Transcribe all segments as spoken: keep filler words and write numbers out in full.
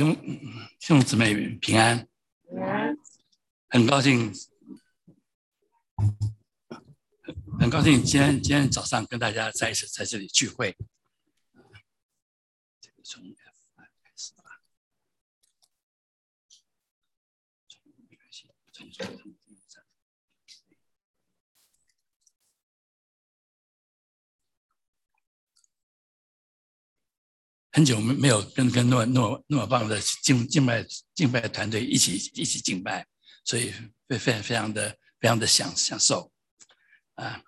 弟兄弟兄姊妹平安，很高兴，很高兴今天今天早上跟大家在一起在这里聚会。这个从 F 开始吧，没关系，很久没有跟跟诺诺诺棒的敬敬拜敬拜团队一起一起敬拜，所以非非非常的非常的享享受啊！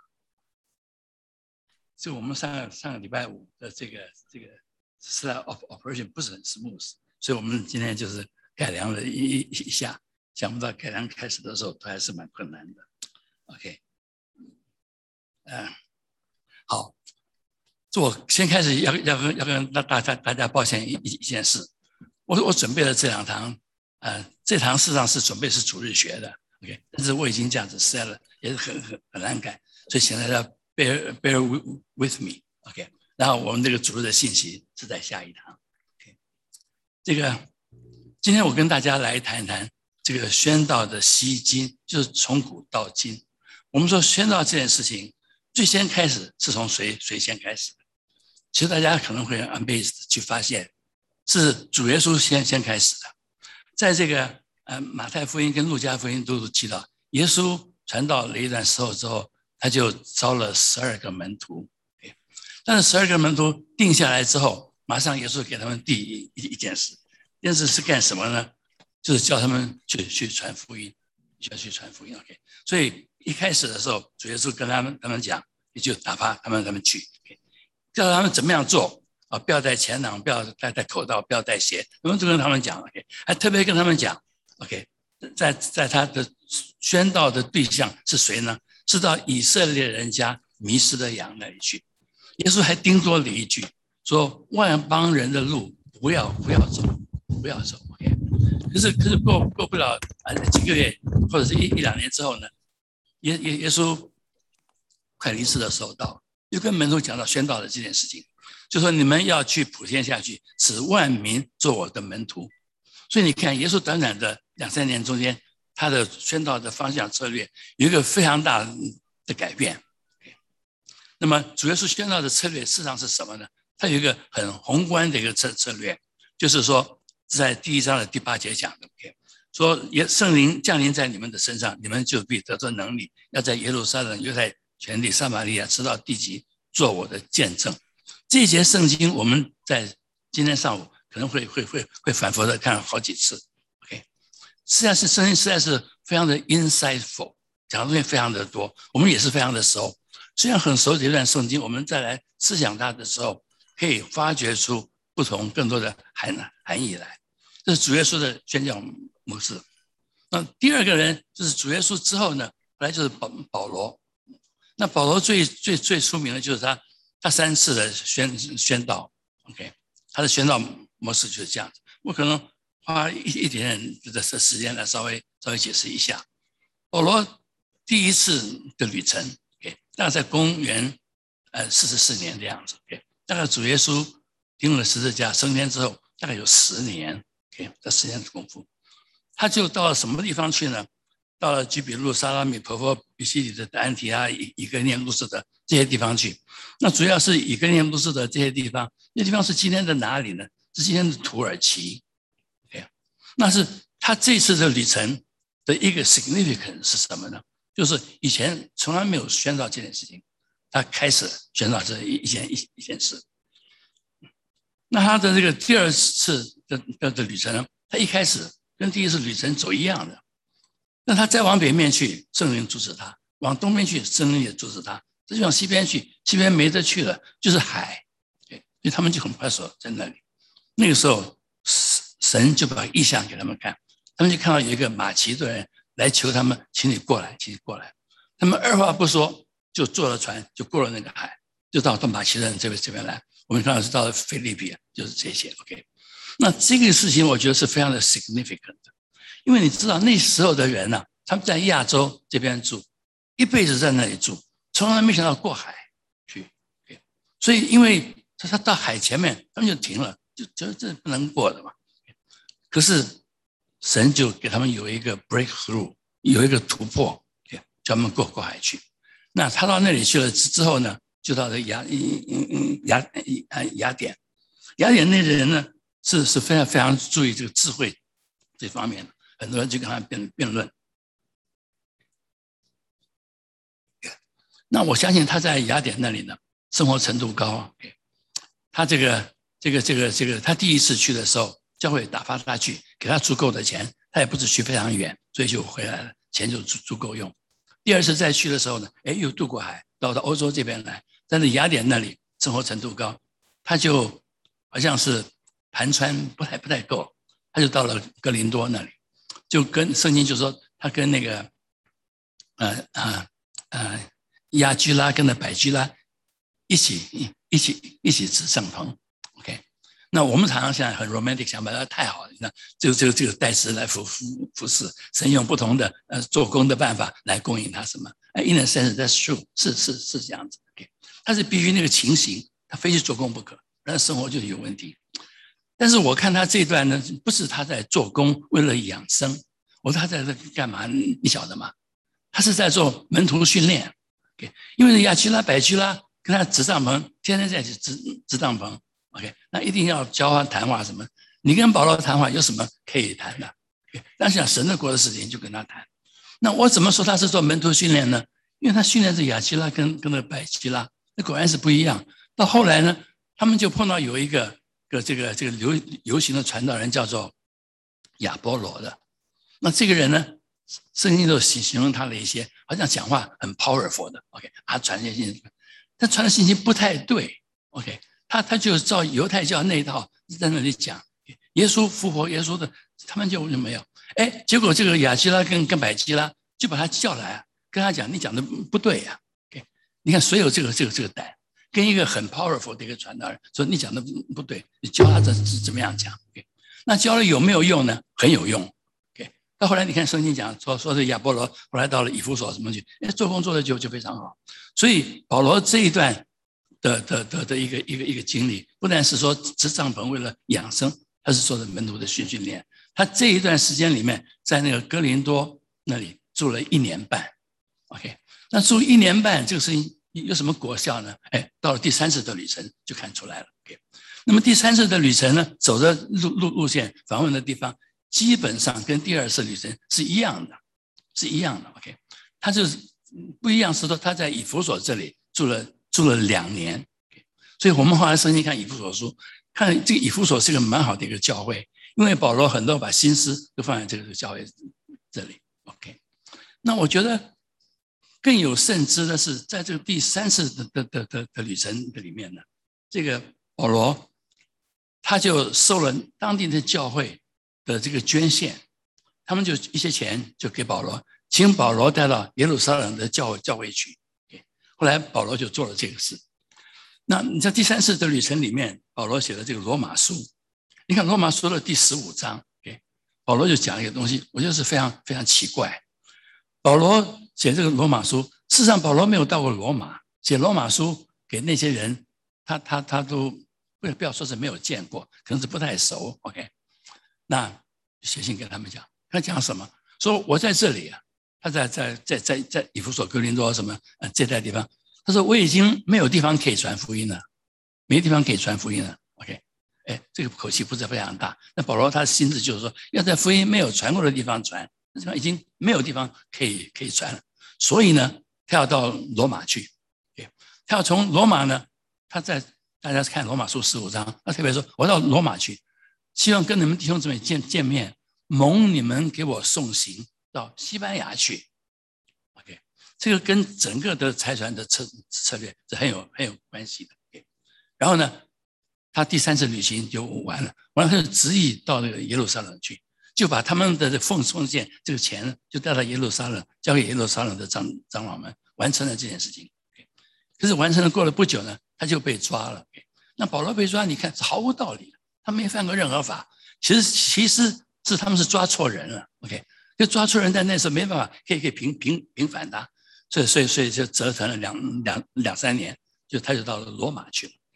就我们上个上个礼拜五的这个这个 start of operation 不是很 smooth， 所以我们今天就是改良了一一下，想不到改良开始的时候都还是蛮困难的。OK， 嗯、啊，好。我先开始要要跟要跟大家大家抱歉一一件事，我我准备了这两堂，呃，这堂事实上是准备是主日学的 ，OK， 但是我已经这样子 set 了，也是很很很难改，所以请大家 bear bear with me，OK， 然后我们这个主日的信息是在下一堂 ，OK， 这个今天我跟大家来谈一谈这个宣道的西经，就是从古到今，我们说宣道这件事情最先开始是从谁谁先开始的？其实大家可能会很 amazed 去发现，是主耶稣先先开始的。在这个呃马太福音跟路加福音都提到，耶稣传道了一段时候之后，他就招了十二个门徒。但是十二个门徒定下来之后，马上耶稣给他们第一一件事，这件事是干什么呢？就是叫他们去去传福音，需要去传福音。OK， 所以一开始的时候，主耶稣跟他们他们讲，也就打发他们他们去。OK，叫他们怎么样做啊？不要带钱囊，不要带带口罩，不要带鞋，我们都跟他们讲 ，OK， 还特别跟他们讲 ，OK， 在在他的宣道的对象是谁呢？是到以色列人家迷失的羊那里去。耶稣还叮多了一句，说万邦人的路不要不要走，不要走 ，OK。可是可是过过不了啊几个月或者是一一两年之后呢，耶耶耶稣快离世的时候到了。就跟门徒讲到宣道的这件事情，就说你们要去普天下去，使万民做我的门徒。所以你看，耶稣短短的两三年中间，他的宣道的方向策略有一个非常大的改变。那么主耶稣宣道的策略事实上是什么呢？他有一个很宏观的一个策策略，就是说在第一章的第八节讲的，说也圣灵降临在你们的身上，你们就必得着能力，要在耶路撒冷、犹太全地、撒玛利亚直到地极做我的见证。这一节圣经我们在今天上午可能会会会会反复的看好几次。OK， 实在是圣经实在是非常的 insightful， 讲的东西非常的多，我们也是非常的熟。虽然很熟这段圣经，我们再来思想它的时候，可以发掘出不同更多的含含义来。这是主耶稣的宣教模式。那第二个人就是主耶稣之后呢，后来就是保保罗。那保罗最最最出名的就是他，他三次的宣宣道 ，OK， 他的宣道模式就是这样子。我可能花一一点点的时间来稍微稍微解释一下。保罗第一次的旅程 ，OK， 大概在公元呃四十四年的样子 ，OK， 大概主耶稣钉了十字架升天之后，大概有十年 ，OK， 这十年的功夫，他就到了什么地方去呢？到了居比路、萨拉米、婆佛、比西里的安提阿、以哥念、路斯德这些地方去。那主要是以哥念、路斯德这些地方，那地方是今天的哪里呢？是今天的土耳其。Okay， 那是他这次的旅程的一个 significance 是什么呢？就是以前从来没有宣导这件事情，他开始宣导这一件一一件事。那他的这个第二次的 的, 的旅程呢，他一开始跟第一次旅程走一样的。那他再往北面去，圣灵阻止他；往东边去，圣灵也阻止他。再往西边去，西边没得去了，就是海。所以他们就很快手在那里。那个时候，神就把异象给他们看，他们就看到有一个马其顿人来求他们，请你过来，请你过来。他们二话不说，就坐了船，就过了那个海，就到到马其顿这边这边来。我们看到是到了菲律宾，就是这些。OK， 那这个事情我觉得是非常的 significant 的。因为你知道那时候的人呢、啊，他们在亚洲这边住，一辈子在那里住，从来没想到过海去。所以因为他到海前面，他们就停了，就觉得这不能过的嘛。 可是神就给他们有一个 breakthrough， 有一个突破，叫他们过过海去。那他到那里去了之后呢，就到了雅雅雅雅典。雅典那人呢是是非常非常注意这个智慧这方面的，很多人就跟他辩辩论。那我相信他在雅典那里呢，生活程度高。他这个这个这个这个，他第一次去的时候，教会打发他去，给他足够的钱，他也不是去非常远，所以就回来了，钱就足足够用。第二次再去的时候呢，哎，又渡过海到到欧洲这边来，但是雅典那里生活程度高，他就好像是盘川不太不太够，他就到了哥林多那里，就跟圣经就说他跟那个呃呃呃亚居拉跟那百居拉一起一起一起支帐篷 ，OK。那我们常常现在很 romantic 想法，那太好了，那这个这个这个代词来服服服侍，神用不同的呃做工的办法来供应他什么？哎 ，in a sense that's true， 是是是这样子 ，OK。但是必须那个情形，他非去做工不可，不然生活就有问题。但是我看他这一段呢，不是他在做工为了养生，我说他在这干嘛？你晓得吗？他是在做门徒训练。Okay， 因为亚居拉、百居拉跟他支帐篷，天天在一起支支帐篷 ，OK， 那一定要交换谈话什么？你跟保罗谈话有什么可以谈的？ Okay， 但是讲神的国的事情就跟他谈。那我怎么说他是做门徒训练呢？因为他训练是亚居拉跟跟那个百居拉，那果然是不一样。到后来呢，他们就碰到有一个个这个这个流流行的传道人叫做亚波罗的。那这个人呢？圣经都形容他的一些，好像讲话很 powerful 的 ，OK， 他传这些信息，但传的信息不太对 ，OK， 他他就照犹太教那一套在那里讲，耶稣复活，耶稣的，他们就没有，哎，结果这个亚基拉跟跟百基拉就把他叫来，跟他讲，你讲的不对呀、啊、，OK， 你看谁有这个这个这个胆，跟一个很 powerful 的一个传道人说你讲的不对，你教他怎怎么样讲 ，OK， 那教了有没有用呢？很有用。到后来你看圣经讲说说是亚波罗后来到了以弗所什么去，哎，做工做的就就非常好。所以保罗这一段的的的的一个一个一个经历，不但是说支帐篷为了养生，他是做的门徒的训训练。他这一段时间里面，在那个哥林多那里住了一年半 ，OK， 那住一年半这个事情有什么果效呢？哎，到了第三次的旅程就看出来了。OK， 那么第三次的旅程呢，走的路路路线访问的地方。基本上跟第二次旅程是一样的，是一样的。OK， 他就是不一样是说他在以弗所这里住了住了两年， okay， 所以我们后来圣经看以弗所书，看这个以弗所是一个蛮好的一个教会，因为保罗很多把心思都放在这个教会这里。OK， 那我觉得更有甚之的是，在这个第三次的的的的的旅程的里面呢，这个保罗他就收了当地的教会的这个捐献，他们就一些钱就给保罗，请保罗带到耶路撒冷的教教会去。后来保罗就做了这个事。那你在第三次的旅程里面，保罗写的这个罗马书，你看罗马书的第十五章，保罗就讲一个东西，我觉得是非常非常奇怪。保罗写这个罗马书，事实上保罗没有到过罗马，写罗马书给那些人，他他他都不要说是没有见过，可能是不太熟。OK。那写信给他们讲，他讲什么？说我在这里啊，他在在在在在以弗所、哥林多什么呃这带地方，他说我已经没有地方可以传福音了，没地方可以传福音了。OK， 哎，这个口气不是非常大。那保罗他的心智就是说，要在福音没有传过的地方传，那地方已经没有地方可以可以传了，所以呢，他要到罗马去。Okay， 他要从罗马呢，他在大家看罗马书十五章，他特别说，我到罗马去。希望跟你们弟兄姊妹见见面，蒙你们给我送行到西班牙去。OK， 这个跟整个的财传的策策略是很有很有关系的。Okay， 然后呢，他第三次旅行就完了，完了他就执意到那个耶路撒冷去，就把他们的奉奉献这个钱就带到耶路撒冷，交给耶路撒冷的长长老们，完成了这件事情。Okay， 可是完成了过了不久呢，他就被抓了。Okay， 那保罗被抓，你看是毫无道理的。他没犯过任何法，其实其实是他们是抓错人了 ，OK， 就抓错人，在那时候没办法可以可以平平平反他，所以所以所以就折腾了两两两三年，就他就到了罗马去了。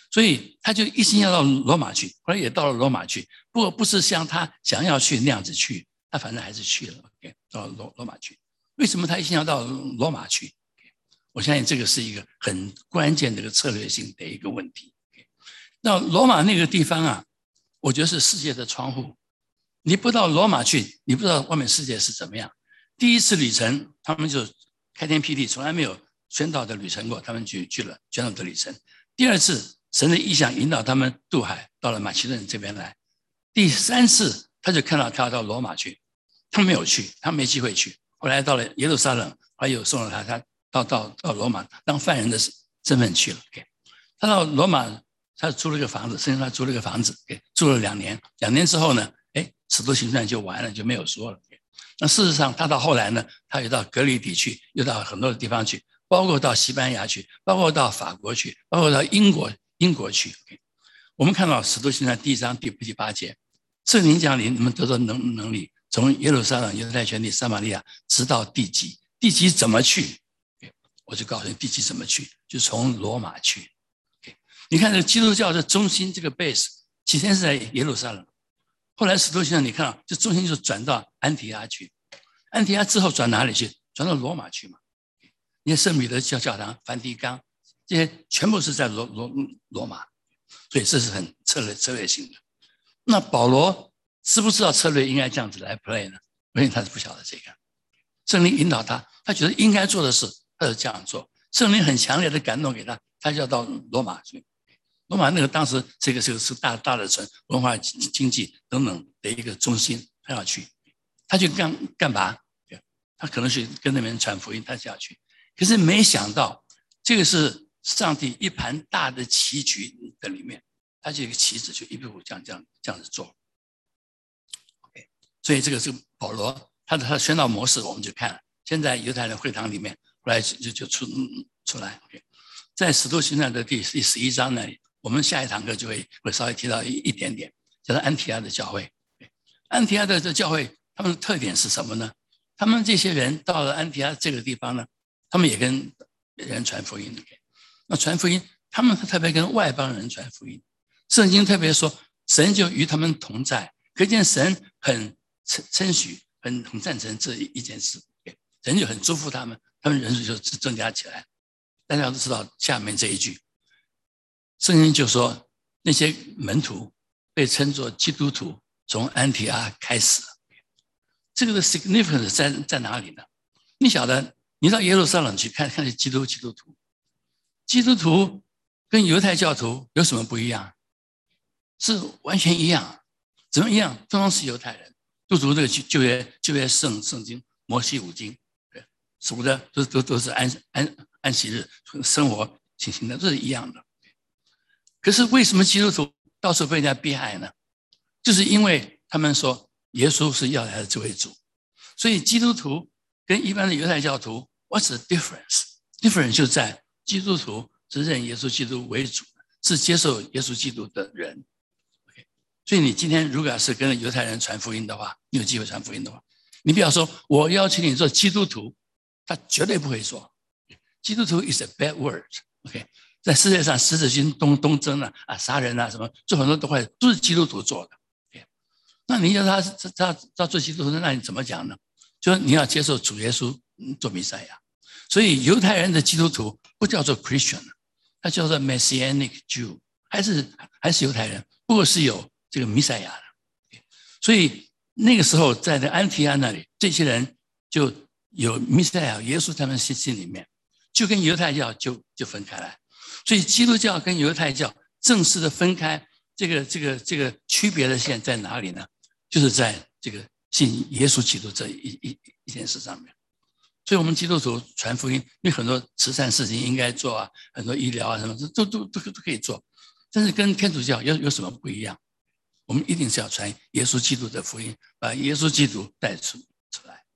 所以他就一心要到罗马去，后来也到了罗马去，不过不是像他想要去那样子去，他反正还是去了 ，OK， 到罗罗马去。为什么他一心要到罗马去？我相信这个是一个很关键的一个策略性的一个问题。那罗马那个地方啊，我觉得是世界的窗户。你不到罗马去，你不知道外面世界是怎么样。第一次旅程，他们就开天辟地，从来没有宣导的旅程过，他们去去了宣导的旅程。第二次，神的意象引导他们渡海，到了马其顿这边来。第三次，他就看到他要到罗马去，他没有去，他没机会去。后来到了耶路撒冷，后来又送了他，他到到到罗马当犯人的身份去了。Okay. 他到罗马，他租了个房子，甚至他租了个房子， okay. 住了两年。两年之后呢，哎，使徒行传就完了，就没有说了。Okay. 那事实上，他到后来呢，他又到格里底去，又到很多的地方去，包括到西班牙去，包括到法国去，包括到英国英国去。Okay. 我们看到使徒行传第一章第第八节，圣灵降临，你们得到能能力，从耶路撒冷、犹太全地、撒玛利亚，直到地极。地极怎么去？我就告诉你，地极怎么去，就从罗马去。你看这个基督教的中心，这个 base 起先是在耶路撒冷，后来使徒行传你看到，这中心就转到安提阿去，安提阿之后转哪里去？转到罗马去嘛。你看圣彼得教教堂、梵蒂冈，这些全部是在罗罗罗马，所以这是很策略策略性的。那保罗知不知道策略应该这样子来 play 呢？因为他是不晓得这个，圣灵引导他，他觉得应该做的事，他就这样做。圣灵很强烈的感动给他，他就要到罗马去。罗马那个当时这个是是大大的城，文化经济等等的一个中心，他要去，他去干干嘛？他可能是跟那边传福音，他就要去。可是没想到，这个是上帝一盘大的棋局的里面，他这个棋子就一步步这样这样这样子做。OK， 所以这个是保罗他的他的宣道模式，我们就看了。现在犹太人会堂里面，后来就就出出来。OK， 在使徒行传的第第十一章那里。我们下一堂课就会会稍微提到一一点点，叫做安提阿的教会。安提阿的这教会，他们的特点是什么呢？他们这些人到了安提阿这个地方呢，他们也跟人传福音。那传福音，他们特别跟外邦人传福音。圣经特别说，神就与他们同在，可见神很称许，很很赞成这一件事。神就很祝福他们，他们人数就增加起来。大家都知道下面这一句。圣经就说，那些门徒被称作基督徒，从安提阿开始。这个的 significance 在在哪里呢？你晓得，你到耶路撒冷去看看基督基督徒，基督徒跟犹太教徒有什么不一样？是完全一样。怎么一样？通常是犹太人都读这个旧约旧约圣圣经，摩西五经，对，属的都都都是安安安息日生活情形的，这是一样的。可是为什么基督徒到处被人家逼害呢？就是因为他们说耶稣是要来的这位主，所以基督徒跟一般的犹太教徒 ，what's the difference？ difference 就在基督徒是认耶稣基督为主，是接受耶稣基督的人。Okay. 所以你今天如果要是跟犹太人传福音的话，你有机会传福音的话，你不要说我要求你做基督徒，他绝对不会做。基督徒 is a bad word。OK。在世界上，十字军东东征啊、啊杀人啊什么，做很多都会都是基督徒做的。那你要他他他做基督徒，那你怎么讲呢？就是你要接受主耶稣做弥赛亚。所以犹太人的基督徒不叫做 Christian， 他叫做 Messianic Jew， 还是还是犹太人，不过是有这个弥赛亚的。所以那个时候在安提阿那里，这些人就有弥赛亚耶稣他们心心里面，就跟犹太教就就分开来。所以基督教跟犹太教正式的分开，这个这个这个区别的线在哪里呢？就是在这个信耶稣基督这一一一件事上面。所以我们基督徒传福音，因为很多慈善事情应该做啊，很多医疗啊什么都都都都可以做，但是跟天主教有有什么不一样？我们一定是要传耶稣基督的福音，把耶稣基督带出出来。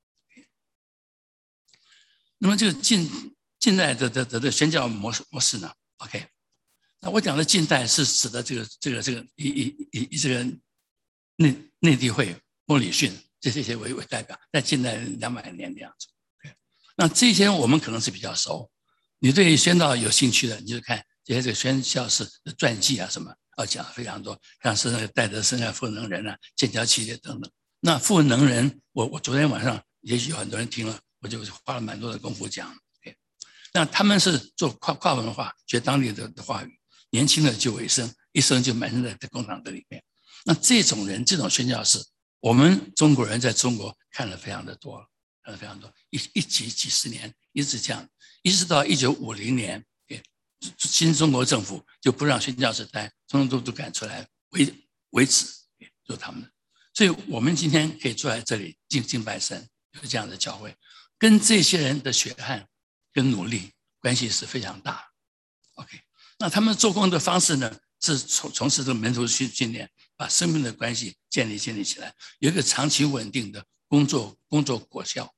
那么这个近近代的的的的宣教模式模式呢？ OK， 那我讲的近代是指的这个这个这个以以以这个内内地会、莫里逊这些为为代表，在近代两百年的样子。那这些我们可能是比较熟，你对宣道有兴趣的，你就看这些这个宣教士的传记啊什么，要讲非常多，像是那个戴德生啊、赋能人啊、剑桥系列等等。那赋能人，我我昨天晚上也许有很多人听了，我就花了蛮多的功夫讲。那他们是做跨跨文化，学当地的的话语，年轻的就为生，一生就埋身在工厂的里面。那这种人，这种宣教士，我们中国人在中国看了非常的多，看了非常多，一一几几十年一直这样，一直到一九五零年，新中国政府就不让宣教士待，通通都都赶出来为为止，就他们的。所以我们今天可以坐在这里敬敬拜神，有这样的教会，跟这些人的血汗跟努力关系是非常大。OK， 那他们做工的方式呢，是从从事这个门徒训训练，把生命的关系建立建立起来，有一个长期稳定的工作工作果效。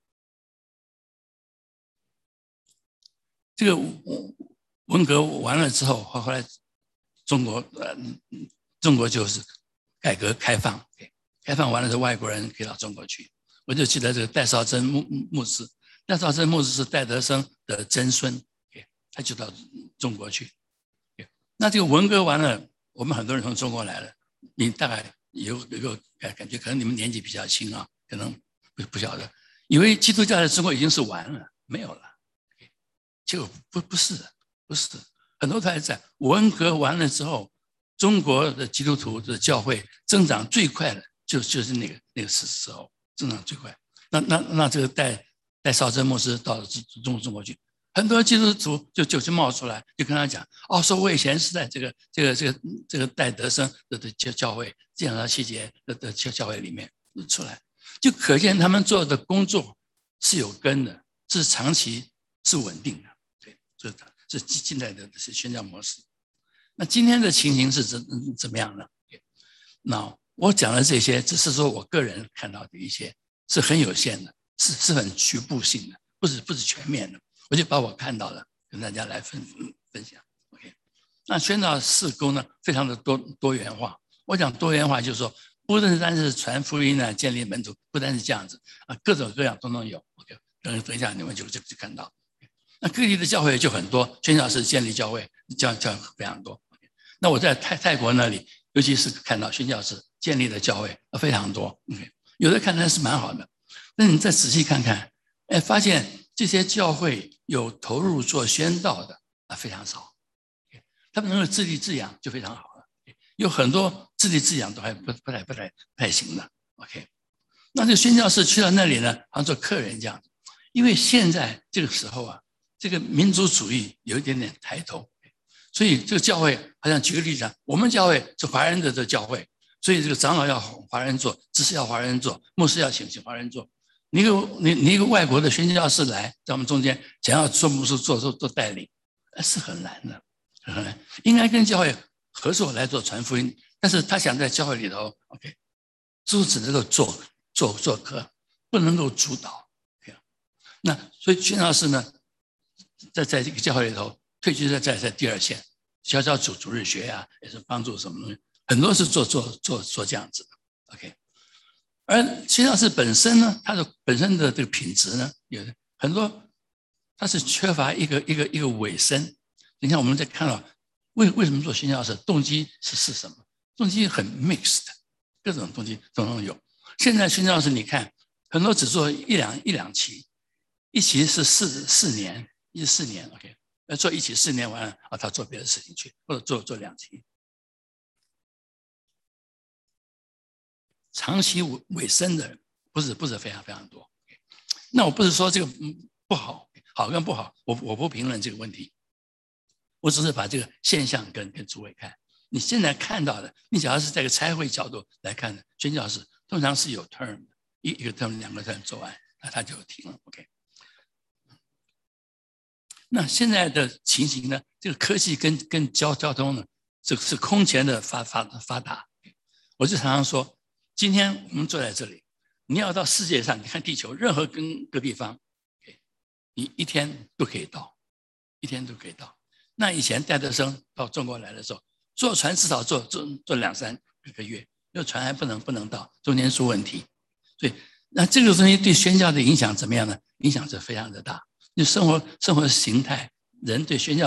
这个文革完了之后，后来中国呃中国就是改革开放，开放完了之后，外国人可以到中国去。我就记得这个戴绍珍牧牧师，戴绍珍牧师是戴德生的曾孙，他就到中国去。那这个文革完了，我们很多人从中国来了，你大概有有个感觉，可能你们年纪比较轻啊，可能不不晓得，以为基督教在中国已经是完了，没有了。结果不不是不是，很多都还在。文革完了之后，中国的基督徒的教会增长最快的就就是那个那个时时候增长最快。那那那这个戴戴绍珍牧师到中中国去，很多基督徒就就就冒出来，就跟他讲，哦，说我以前是在这个这个这个这个戴德生的的教教会建造细节的的教教会里面出来，就可见他们做的工作是有根的，是长期是稳定的。对，这是近代的是宣教模式。那今天的情形是怎怎么样呢？那我讲的这些，只是说我个人看到的一些，是很有限的，是是很局部性的，不是不是全面的。我就把我看到的跟大家来分分享。OK， 那宣教事工呢，非常的多多元化。我讲多元化，就是说，不单单是传福音啊，建立门徒，不单是这样子啊，各种各样通通有。OK， 等等一下你们就就就看到。那各地的教会就很多，宣教士建立教会，教教非常多。那我在泰泰国那里，尤其是看到宣教士建立的教会非常多。Okay， 有的看来是蛮好的，但你再仔细看看，哎，发现这些教会有投入做宣道的啊非常少。他们能够自立自养就非常好了。有很多自立自养都还不不太不太不太行的。OK， 那这个宣教士去到那里呢，好像做客人这样子。因为现在这个时候啊，这个民族主义有一点点抬头，所以这个教会好像举个例子啊，我们教会是华人的这教会，所以这个长老要华人做，执事要华人做，牧师要请请华人做。你一个你你一个外国的宣教士来在我们中间，想要做牧师做做做带领，是很难的，很难。应该跟教会合作来做传福音，但是他想在教会里头 ，OK， 就只能够做做做客，不能够主导。Okay， 那所以宣教士呢，在在这个教会里头，退居在在在第二线，小小主主日学啊，也是帮助什么东西，很多是做做做做这样子的 ，OK。而宣教士本身呢，它的本身的这个品质呢，有很多，它是缺乏一个一个一个尾声。你看我们在看到为为什么做宣教士，动机是是什么？动机很 mixed， 各种动机统统有。现在宣教士你看，很多只做一两一两期，一期是四四年，一四年 ，OK， 要做一期四年完了啊，他做别的事情去，或者做做两期。长期尾声的人不是不是非常非常多。那我不是说这个不好，好跟不好，我我不评论这个问题，我只是把这个现象跟跟诸位看。你现在看到的，你只要是在一个差会角度来看的，宣教士通常是有 term 的，一一个 term 两个 term 做完，那他就停了。OK。那现在的情形呢？这个科技跟跟交交通呢，这是空前的发发发达。我就常常说。今天我们坐在这里，你要到世界上，你看地球任何跟个地方，你一天都可以到，一天都可以到。那以前戴德生到中国来的时候，坐船至少坐坐坐两三个月，因为船还不能不能到，中间出问题。所以那这个东西对宣教的影响怎么样呢？影响是非常的大。就生活生活形态，人对宣教是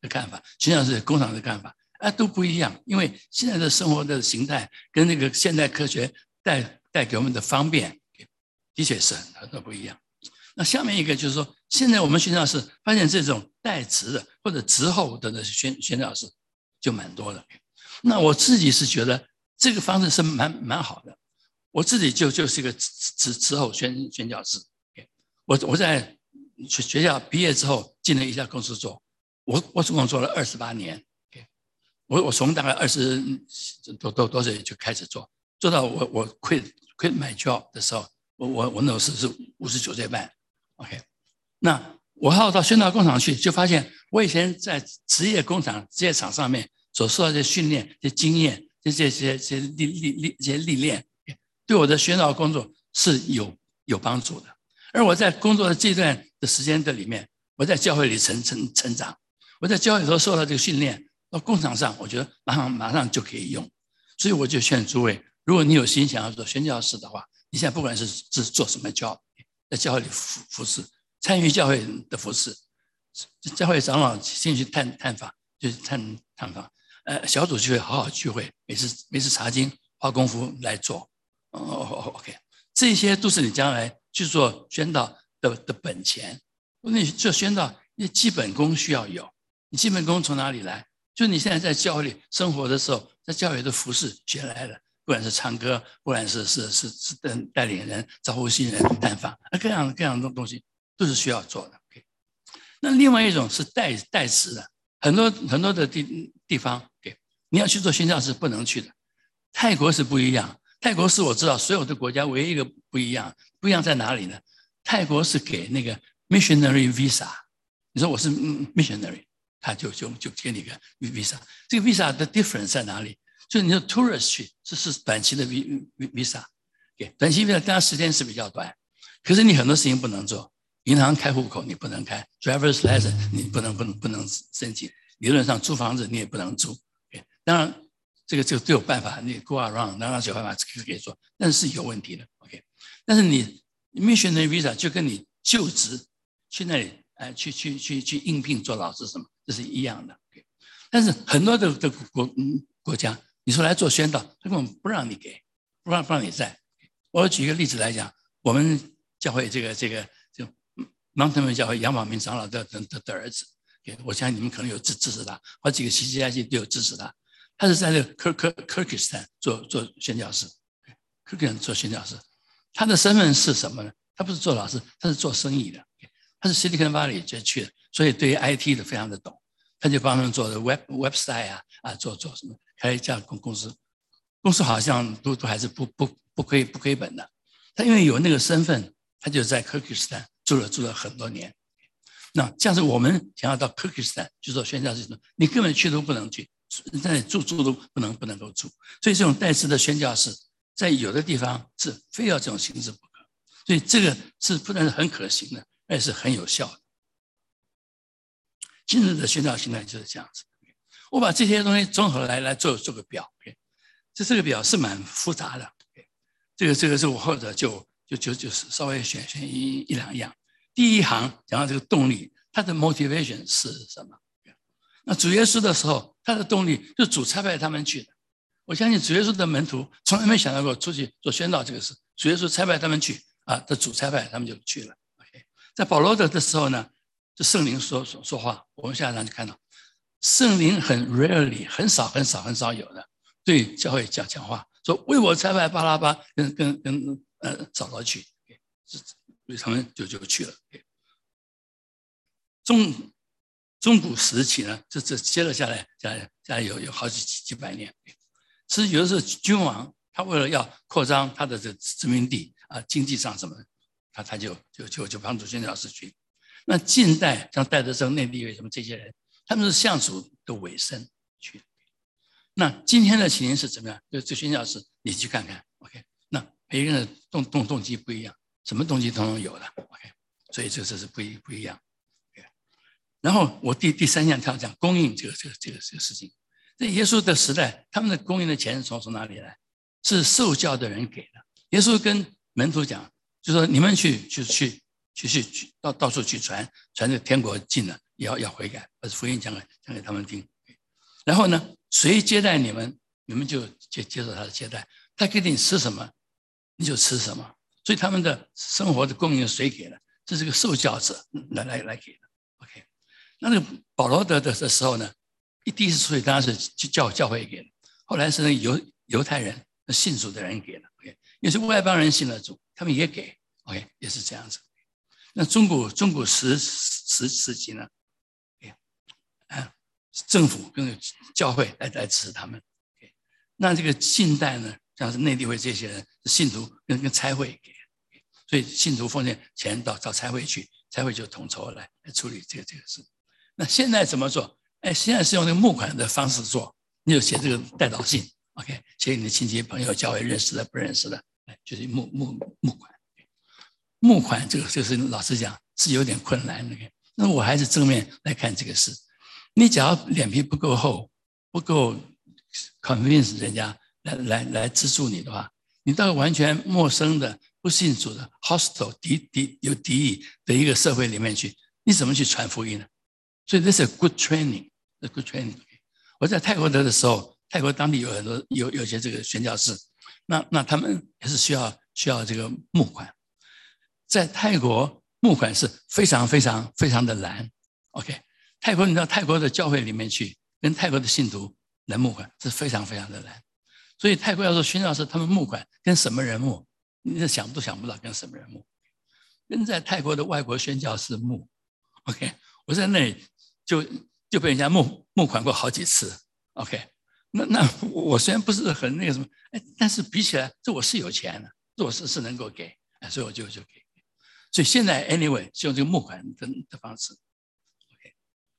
的看法，宣教士工厂的看法，啊，都不一样。因为现在的生活的形态跟那个现代科学带带给我们的方便，的确是很多不一样。那下面一个就是说，现在我们宣教士发现这种代职的或者职后的宣宣教士就蛮多的。那我自己是觉得这个方式是蛮蛮好的。我自己就就是一个职职后宣宣教士。我我在学校毕业之后进了一家公司做，我我总共做了二十八年。我我从大概二十多多多岁就开始做，做到我我 quit quit my job 的时候，我我我那时候是五十九岁半。OK， 那我还要到宣道工厂去，就发现我以前在职业工厂、职业厂上面所受到的训练、这些经验、这些这些这些历历历这些历练，对我的宣道工作是有有帮助的。而我在工作的这段的时间的里面，我在教会里成成成长，我在教会里头受到这个训练，到工厂上，我觉得马上马上就可以用。所以我就劝诸位，如果你有心想要做宣教士的话，你现在不管是是做什么 job， 在教会里服服侍，参与教会的服侍，教会长老进去探探访，就是探探访，呃，小组聚会好好聚会，每次每次查经花功夫来做。哦 ，OK， 这些都是你将来去做宣道的的本钱。你做宣道，你基本功需要有，你基本功从哪里来？就你现在在教会里生活的时候，在教会的服事学来的，不管是唱歌，不管是是是是带领人、招呼新人、探访，各样各样的东西都是需要做的。Okay? 那另外一种是代代词的，很多很多的地地方， okay? 你要去做宣教是不能去的。泰国是不一样，泰国是我知道所有的国家唯一一个不一样，不一样在哪里呢？泰国是给那个 missionary visa， 你说我是 missionary。他就就就给你个 visa， 这个 visa 的 difference 在哪里？就是你说 tourist 去，这是短期的 visa， 短期 visa 当然时间是比较短，可是你很多事情不能做，银行开户口你不能开 ，driver's license 你不能不能不能申请，理论上租房子你也不能租。当然这个这个都有办法，你 go around， 当然有办法这个可以做，但是是有问题的。OK， 但是你 missionary visa 就跟你就职去那里，哎，去去去去应聘做老师什么。这是一样的，但是很多的的国嗯国家，你说来做宣道，他根本不让你给，不让不让你在。我举一个例子来讲，我们教会这个这个就 Mountain 教会杨宝明长老的的的的儿子，我相信你们可能有支支持他，好几个奇迹家系都有支持他。他是在这个科科科克斯坦做做宣教士，科克斯坦做宣教士，他的身份是什么呢？他不是做老师，他是做生意的。他是 Silicon Valley 就去的，所以对于 I T 的非常的懂，他就帮他们做的 web website 啊啊，做做什么，开一家公公司，公司好像都都还是不不不亏不亏本的。他因为有那个身份，他就在科克斯坦住了住了很多年。那像是我们想要到科克斯坦去做宣教士，你根本去都不能去，在那里住住都不能不能够住。所以这种代职的宣教士，在有的地方是非要这种形式不可。所以这个是不但是很可行的。也是很有效的。今日的宣教形态就是这样子。我把这些东西综合来来做做个表，这这个表是蛮复杂的。这个这个是我或者就就就就是稍微选选一一两样。第一行讲到这个动力，它的 motivation 是什么？那主耶稣的时候，他的动力是主差派他们去的。我相信主耶稣的门徒从来没想到过出去做宣道这个事，主耶稣差派他们去啊，的主差派他们就去了。在保罗的的时候呢，就圣灵说说说话，我们下一章就看到，圣灵很 rarely 很少很少很少有的对教会讲讲话，说为我差派巴拉巴跟跟跟呃扫罗去，所以他们就就去了。中中古时期呢，这这接了下来下来下来有有好几几百年，其实有的时候君王他为了要扩张他的这殖民地啊，经济上什么的。他他就就就就帮助宣教士去。那近代像戴德生、内地为什么这些人，他们是向主的尾声去。那今天的情形是怎么样？就这宣教士你去看看 ，OK？ 那每个人的动动动机不一样，什么动机统统有的 ，OK？ 所以这这是不一不一样。Okay? 然后我第第三项他讲供应这个这个这个这个事情。在耶稣的时代，他们的供应的钱从从哪里来？是受教的人给的。耶稣跟门徒讲。就说你们去去去去去去到到处去传传这个天国近了， 也要要悔改，把福音讲给讲给他们听。然后呢，谁接待你们，你们就接接受他的接待。他给你吃什么，你就吃什么。所以他们的生活的供应谁给的？这是个受教者来来来给的。OK， 那那个保罗的的时候呢，一第一次出去当然是教教会给的，后来是那犹犹太人信主的人给的。OK， 也是外邦人信了主，他们也给。OK， 也是这样子。那中古中古时时时期呢，啊，政府跟教会来来支持他们。那这个近代呢，像是内地会这些人，信徒跟跟差会给，所以信徒奉献钱到到差会去，差会就统筹来来处理这个这个事。那现在怎么做？哎，现在是用那个募款的方式做，你就写这个代祷信 ，OK， 写给你的亲戚朋友、教会认识的、不认识的，哎，就是募募募款。募款这个就是老实讲是有点困难的，那我还是正面来看这个事。你只要脸皮不够厚，不够 convince 人家来来来资助你的话，你到完全陌生的、不信主的 hostile 敌敌有敌意的一个社会里面去，你怎么去传福音呢？所以 this is a good training, a good training。我在泰国的时候，泰国当地有很多有有些这个宣教士，那那他们也是需要需要这个募款。在泰国募款是非常非常非常的难 ，OK。泰国你到泰国的教会里面去，跟泰国的信徒来募款是非常非常的难。所以泰国要说宣教士他们募款跟什么人募，你想都想不到跟什么人募，跟在泰国的外国宣教士募 ，OK。我在那里就就被人家募募款过好几次 ，OK。那那我虽然不是很那个什么，哎，但是比起来，这我是有钱的，这我是是能够给，哎，所以我就就给。所以现在 anyway 是用这个募款 的, 的方式 ，OK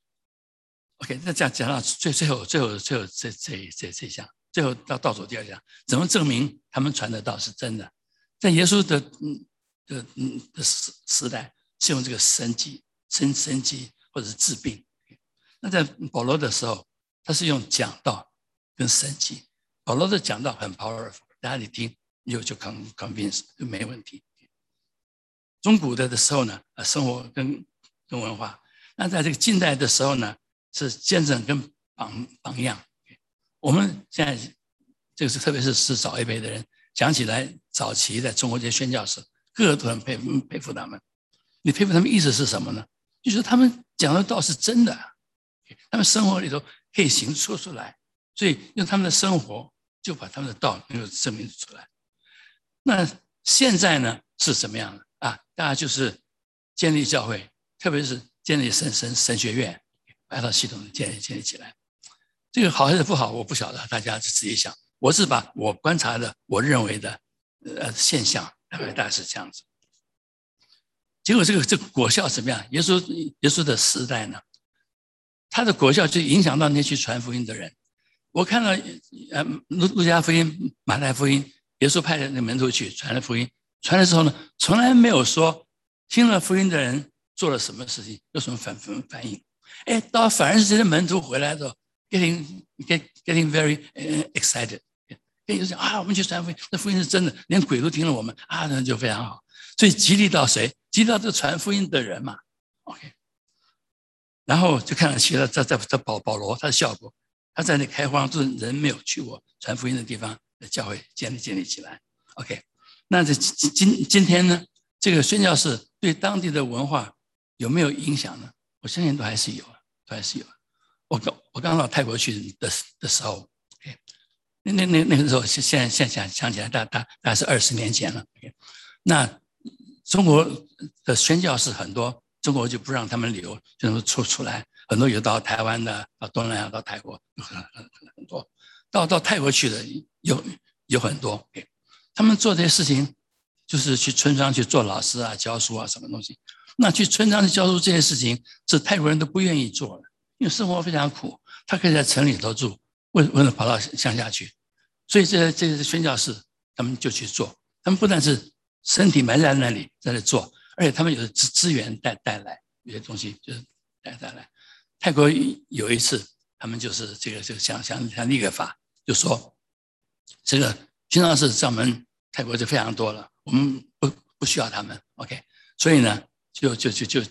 OK， 那这样讲到最最后最后最后这这这这一项，最后到倒数第二项，怎么证明他们传的道是真的？在耶稣的嗯的嗯的时时代是用这个神迹、神神迹或者是治病。那在保罗的时候，他是用讲道跟神迹。保罗的讲道很 powerful， 大家你听你就就 convince 就没问题。中古的的时候呢，呃，生活跟跟文化；那在这个近代的时候呢，是见证跟榜榜样。我们现在这个是特别是是早一辈的人讲起来，早期在中国这些宣教士，个个都很佩服佩服他们。你佩服他们意思是什么呢？就是他们讲的道是真的，他们生活里头可以行说出来，所以用他们的生活就把他们的道能够证明出来。那现在呢是什么样的？啊，大家就是建立教会，特别是建立神神神学院，把它系统建立建立起来。这个好还是不好，我不晓得，大家自己想。我是把我观察的、我认为的呃现象，大概大概是这样子。结果这个这个果效怎么样？耶稣耶稣的时代呢，他的果效就影响到那些去传福音的人。我看到呃路路加福音、马太福音，耶稣派那门徒去传了福音。传了之后呢，从来没有说听了福音的人做了什么事情，有什么反反反应。哎，到反而是这些门徒回来之后 ，getting get getting very excited， 跟你讲啊，我们去传福音，那福音是真的，连鬼都听了我们啊，那就非常好。所以激励到谁？激励到这个传福音的人嘛。OK， 然后就看到其他在在在保保罗他的效果，他在那开荒，就是人没有去过传福音的地方，教会建立建立起来。OK。那这今今天呢，这个宣教士对当地的文化有没有影响呢？我相信都还是有，都还是有。我刚我刚到泰国去的的时候 ，OK， 那那那那个时候，现在现在想想起来，大大大概是二十年前了。OK， 那中国的宣教士很多，中国就不让他们留，就能出出来，很多有到台湾的，到东南亚，到泰国，很很很多，到到泰国去的有有很多。OK，他们做这些事情，就是去村庄去做老师啊、教书啊，什么东西。那去村庄去教书这些事情，是泰国人都不愿意做的，因为生活非常苦。他可以在城里头住，为为了跑到乡下去，所以这些这些宣教士他们就去做。他们不但是身体埋在那里在那做，而且他们有资资源带带来，有些东西就是带带来。泰国有一次，他们就是这个就想想想立个法，就说这个。宣教士在我们泰国就非常多了，我们不不需要他们 ，OK， 所以呢，就就就就就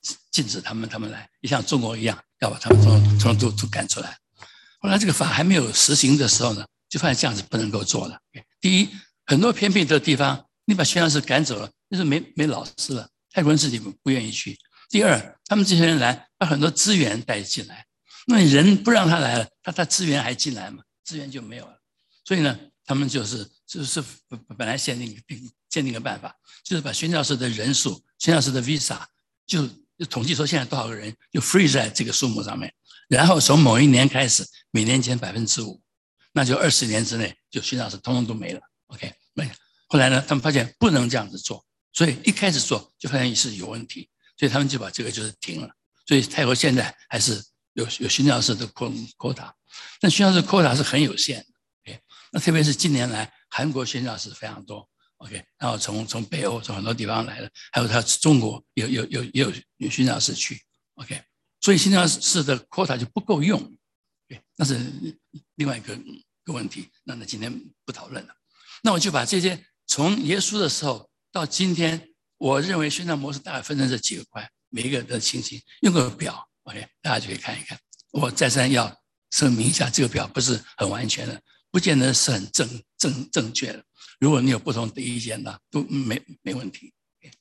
禁止他们他们来，也像中国一样要把他们从从都都赶出来。后来这个法还没有实行的时候呢，就发现这样子不能够做了。第一，很多偏僻的地方，你把宣教士赶走了，就是没没老师了，泰国人自己不愿意去。第二，他们这些人来，把很多资源带进来，那你人不让他来了，他他资源还进来嘛？资源就没有了。所以呢，他们就是就是本来限定限定个办法，就是把宣教士的人数、宣教士的 visa 就就统计说现在多少个人，就 freeze 在这个数目上面，然后从某一年开始，每年减百分之五，那就二十年之内就宣教士通通都没了。OK， 没。后来呢，他们发现不能这样子做，所以一开始做就发现是有问题，所以他们就把这个就是停了。所以泰国现在还是有有宣教士的 quota， 但宣教士 quota 是很有限的。OK， 那特别是近年来韩国宣教士非常多。OK， 然后从从北欧从很多地方来的，还有他中国有有有也有有宣教士去。OK， 所以宣教士的 quota 就不够用。OK， 那是另外一个个问题，那那今天不讨论了。那我就把这些从耶稣的时候到今天，我认为宣教模式大概分成这几个块，每一个的情形用个表 ，OK， 大家就可以看一看。我再三要声明一下，这个表不是很完全的，不见得是很正正正确的。如果你有不同的意见呢，都没没问题。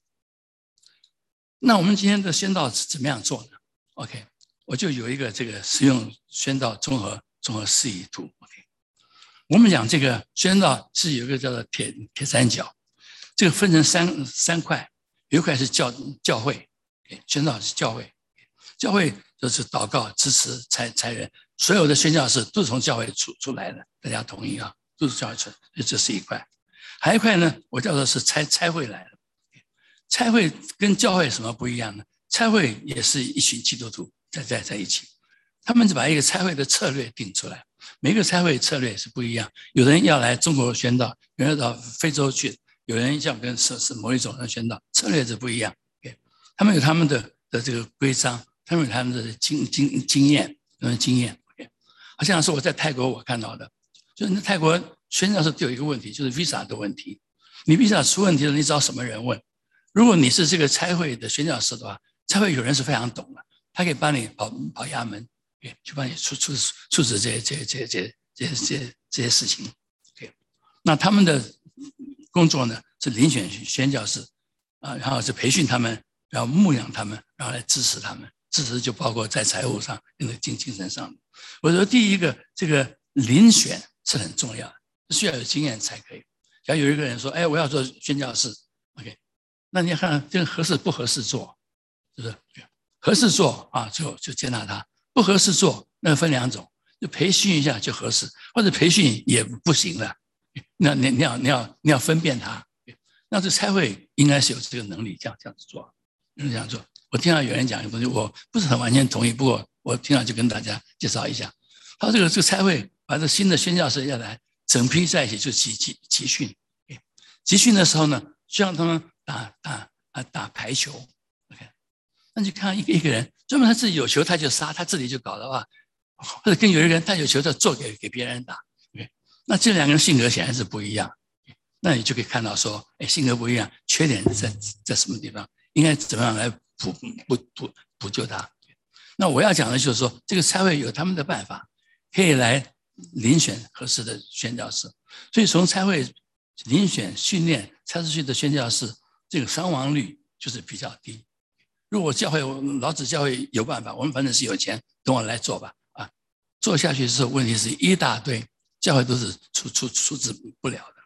那我们今天的宣道怎么样做呢 ？OK， 我就有一个这个实用宣道综合综合示意图。OK， 我们讲这个宣道是有一个叫做铁铁三角，这个分成三三块，有一块是教教会，宣道是教会，教会就是祷告、支持、才才人，所有的宣教士都是从教会出出来的，大家同意啊？都是教会出，这是一块。还有一块呢，我叫做是差差会来的。差会跟教会有什么不一样呢？差会也是一群基督徒在在在一起，他们就把一个差会的策略定出来。每个差会策略是不一样，有人要来中国宣道，有人要到非洲去，有人要跟是是某一种人宣道，策略是不一样。他们有他们的的这个规章，他们有他们的经经经验，嗯经验。好像是我在泰国我看到的，就是泰国宣教士有一个问题，就是 visa 的问题。你 visa 出问题了，你找什么人问？如果你是这个差会的宣教士的话，差会有人是非常懂的，他可以帮你跑跑衙门，去帮你处处处置这些这些这些这些这些这些事情。那他们的工作呢是遴选宣教士啊，然后是培训他们，然后牧养他们，然后来支持他们。支持就包括在财务上跟精精神上的。我说第一个，这个遴选是很重要的，需要有经验才可以。假如有一个人说：“哎，我要做宣教士 ，OK。”那你要看这个合适不合适做，是不是？合适做啊，就就接纳他；不合适做，那分两种，就培训一下就合适，或者培训也不行了。那你你要你要你要分辨他。那这差会应该是有这个能力，这样这样子做，这样做。我听到有人讲一个东西，我不是很完全同意，不过我听到就跟大家介绍一下。他说这个这个差会把这新的宣教士要来整批在一起就集集集训，集训的时候呢，就让他们打打啊打排球 ，OK， 那就看一个一个人，专门他自己有球他就杀，他自己就搞的话，或者跟有一个人他有球就做给给别人打 ，OK， 那这两个人性格显然是不一样，那你就可以看到说，哎，性格不一样，缺点在在什么地方，应该怎么样来补补补补救他。那我要讲的就是说，这个差会有他们的办法，可以来遴选合适的宣教士，所以从差会遴选训练差出去的宣教士，这个伤亡率就是比较低。如果教会老子教会有办法，我们反正是有钱，等我来做吧啊！做下去之后，问题是一大堆，教会都是处处处置不了的。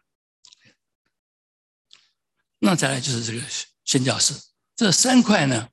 那再来就是这个宣教士，这三块呢，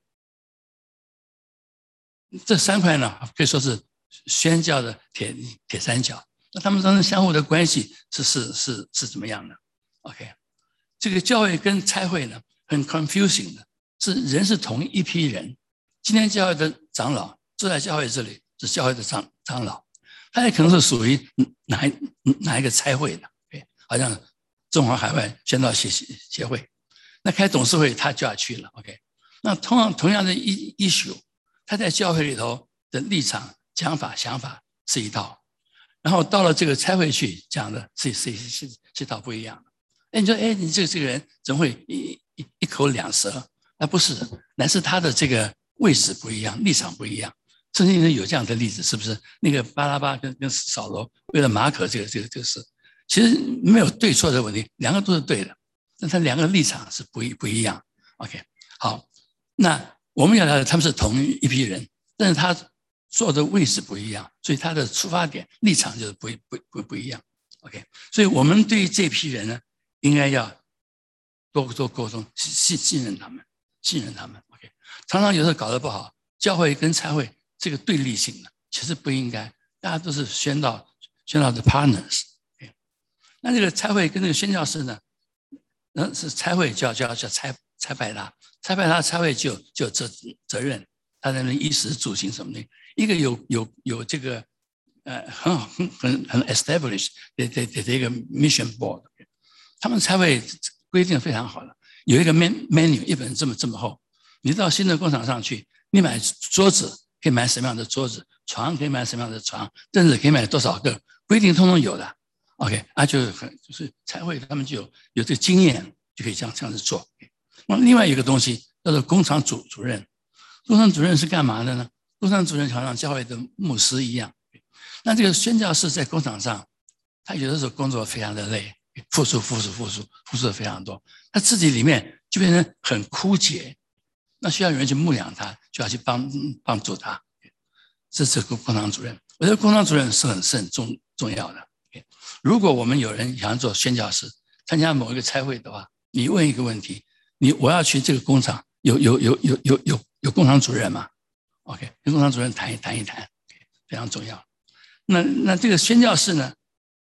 这三块呢可以说是宣教的铁铁三角。那他们当中相互的关系是是是是怎么样的 ？OK， 这个教会跟差会呢很 confusing 的，是人是同一批人。今天教会的长老坐在教会这里是教会的长长老，他也可能是属于哪哪一个差会的，好像中华海外宣道协协会。那开董事会他就要去了 ，OK。那同样同样的 issue， 他在教会里头的立场、讲法、想法是一套，然后到了这个差会去讲的是是是是一套不一样的。哎，你说，哎，你这个这个人怎么会一一一口两舌？那不是，乃是他的这个位置不一样，立场不一样。圣经里有这样的例子，是不是？那个巴拉巴跟跟扫罗为了马可这个这个这个事，其实没有对错的问题，两个都是对的，但他两个立场是不一不一样。OK， 好，那我们要了解他们是同一批人，但是他坐的位置不一样，所以他的出发点立场就是不不不不一样。OK， 所以我们对于这批人呢，应该要多多沟通，信信任他们，信任他们。OK， 常常有时候搞得不好，教会跟差会这个对立性的，其实不应该，大家都是宣道宣道的 partners。OK， 那这个差会跟这个宣教士呢，那是差会叫叫叫差差派他，差派他差会就就有责责任，他在那衣食住行什么的，一个有有有这个呃很好很很很 established 的的的一个 mission board， 他们差会规定非常好了，有一个 menu 一本这么这么厚，你到新的工厂上去，你买桌子可以买什么样的桌子，床可以买什么样的床，凳子可以买多少个，规定通通有的。OK， 啊，就很就是差会他们就有有这个经验，就可以这样这样子做。那另外一个东西叫做工厂主主任，工厂主任是干嘛的呢？工厂主任好像教会的牧师一样。那这个宣教士在工厂上，他有的时候工作非常的累，付出付出付出付出的非常多，他自己里面就变成很枯竭，那需要有人去牧养他，就要去帮帮助他。这是工厂主任，我觉得工厂主任是很是很重重要的。如果我们有人想要做宣教士，参加某一个差会的话，你问一个问题，你我要去这个工厂，有有有有有有有工厂主任吗 ？OK， 跟工厂主任谈一谈一谈，非常重要。那那这个宣教士呢？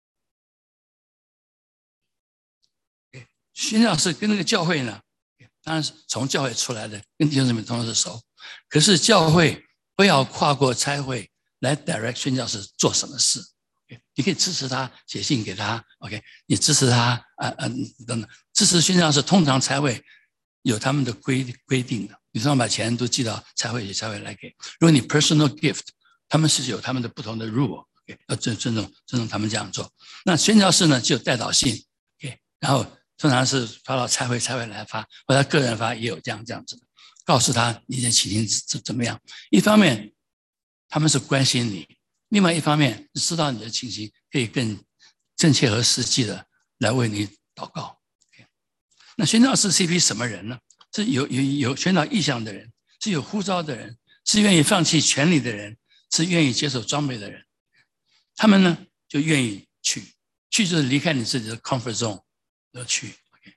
宣教士跟那个教会呢，当然是从教会出来的，跟弟兄姊妹同样是熟。可是教会不要跨过差会来 direct 宣教士做什么事。你可以支持他，写信给他 ，OK？ 你支持他，啊啊等等，支持宣教士通常差会有他们的规规定的，你通常把钱都寄到差会，差会来给。如果你 personal gift， 他们是有他们的不同的 rule， 要尊尊重尊重他们这样做。那宣教士呢，就有代祷信 ，OK？ 然后通常是发到差会，差会来发，或者个人发也有这样这样子的，告诉他你的情形怎么样。一方面他们是关心你。另外一方面，知道你的情形，可以更正确和实际的来为你祷告。那宣教士是一批什么人呢？是有有有宣导意向的人，是有呼召的人，是愿意放弃权利的人，是愿意接受装备的人。他们呢，就愿意去，去就是离开你自己的 comfort zone 而去。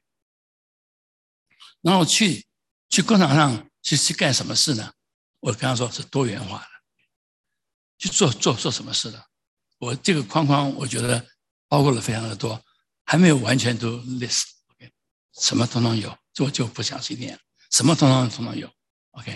然后去去工厂上去去干什么事呢？我刚刚说是多元化的。去做做做什么事的？我这个框框我觉得包括了非常的多，还没有完全都 list， OK， 什么统统有，这我就不详细念了，什么统统统统有 ，OK。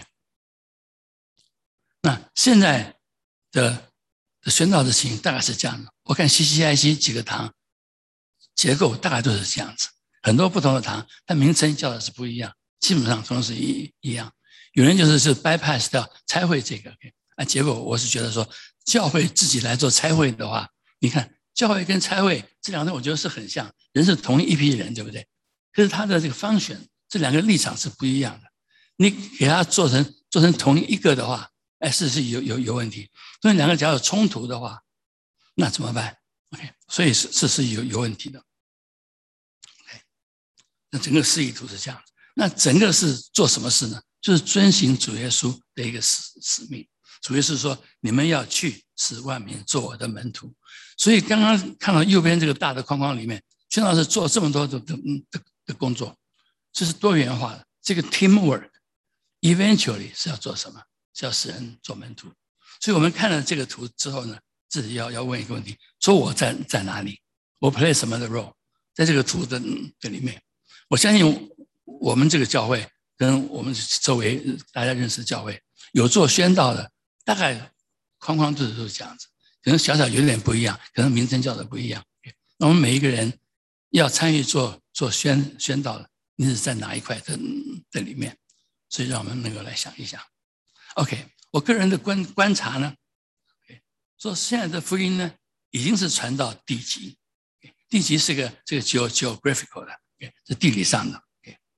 那现在的的宣道的情形大概是这样的，我看 C C I C 几个堂结构大概都是这样子，很多不同的堂，但名称叫的是不一样，基本上都是一一样。有人就是是 bypass 掉差会这个 ，OK。啊，结果我是觉得说，教会自己来做差会的话，你看教会跟差会这两个，我觉得是很像，人是同一批人，对不对？可是他的这个方选，这两个立场是不一样的。你给他做成做成同一个的话，哎，是是有有有问题。所以两个只要有冲突的话，那怎么办 ？OK， 所以是是是有有问题的。OK， 那整个示意图是这样子。那整个是做什么事呢？就是遵行主耶稣的一个使使命。主耶稣说：“你们要去，使万民做我的门徒。”所以刚刚看到右边这个大的框框里面，宣老师做这么多的的的的工作，这是多元化的。这个 teamwork eventually 是要做什么？是要使人做门徒。所以我们看了这个图之后呢，自己要要问一个问题：说我在在哪里？我 play 什么的 role？ 在这个图的的里面，我相信我们这个教会跟我们周围大家认识的教会有做宣道的。大概框框都是这样子，可能小小有点不一样，可能名称叫的不一样。那我们每一个人要参与做做宣宣道的，你是在哪一块的的里面？所以让我们能够来想一想。OK， 我个人的观观察呢，说现在的福音呢已经是传到地极，地极是个这个 geographical 的，是地理上的。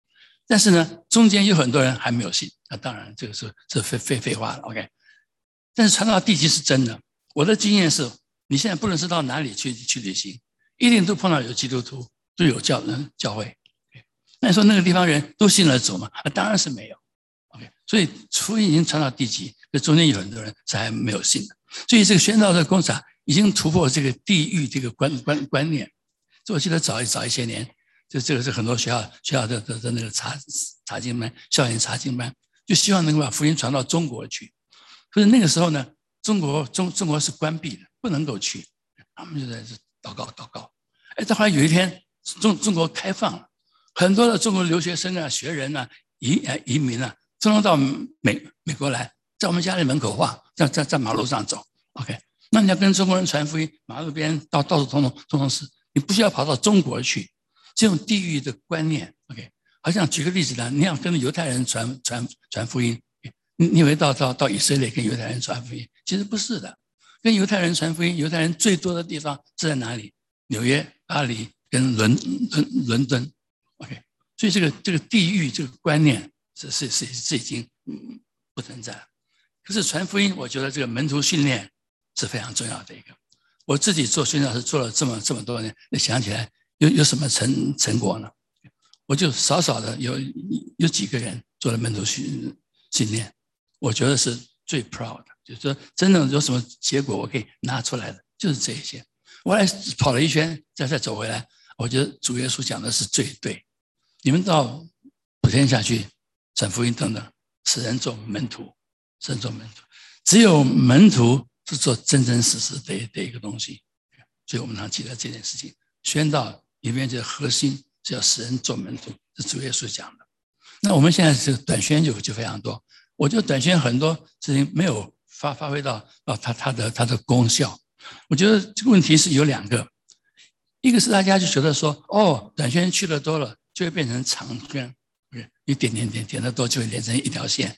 但是呢，中间有很多人还没有信，那当然这个是是废废废话了 ，OK。但是传到地极是真的，我的经验是，你现在不论是到哪里去去旅行，一定都碰到有基督徒，都有教人教会。那你说那个地方人都信了主吗？啊，当然是没有。OK， 所以福音已经传到地极，这中间有很多人是还没有信的。所以这个宣道的工厂已经突破这个地域这个观观观念。所以我记得早一早一些年。就这个是很多学校学校的的的那个查查经班、校园查经班，就希望能够把福音传到中国去。可是那个时候呢，中国中中国是关闭的，不能够去。他们就在这祷告祷告。哎，到后来有一天，中中国开放了，很多的中国留学生啊、学人啊、移移民啊，通通到美美国来，在我们家里门口画，在在在马路上走。OK， 那你要跟中国人传福音，马路边到到处通通通通是，你不需要跑到中国去。这种地域的观念 ，OK， 好像举个例子呢，你要跟犹太人传传传福音，你你以为到到到以色列跟犹太人传福音，其实不是的。跟犹太人传福音，犹太人最多的地方是在哪里？纽约、巴黎跟伦伦伦敦 ，OK， 所以这个这个地域这个观念是是是是已经嗯不存在了。可是传福音，我觉得这个门徒训练是非常重要的一个。我自己做宣教士做了这么这么多年，你想起来。有有什么成成果呢？我就少少的有有几个人做了门徒训训练，我觉得是最 proud 的，就是说真正有什么结果我可以拿出来的，就是这些。我来跑了一圈，再再走回来，我觉得主耶稣讲的是最对。你们到普天下去传福音等等，使人做门徒，使人做门徒，只有门徒是做真真实实的的一个东西。所以我们常记得这件事情，宣道。里面这核心是要使人做门徒，是主耶稣讲的。那我们现在这个短宣就就非常多，我觉得短宣很多事情没有发发挥到到它它的它的功效。我觉得这个问题是有两个，一个是大家就觉得说，哦，短宣去的多了就会变成长宣 ，OK， 你点点点点的多就会连成一条线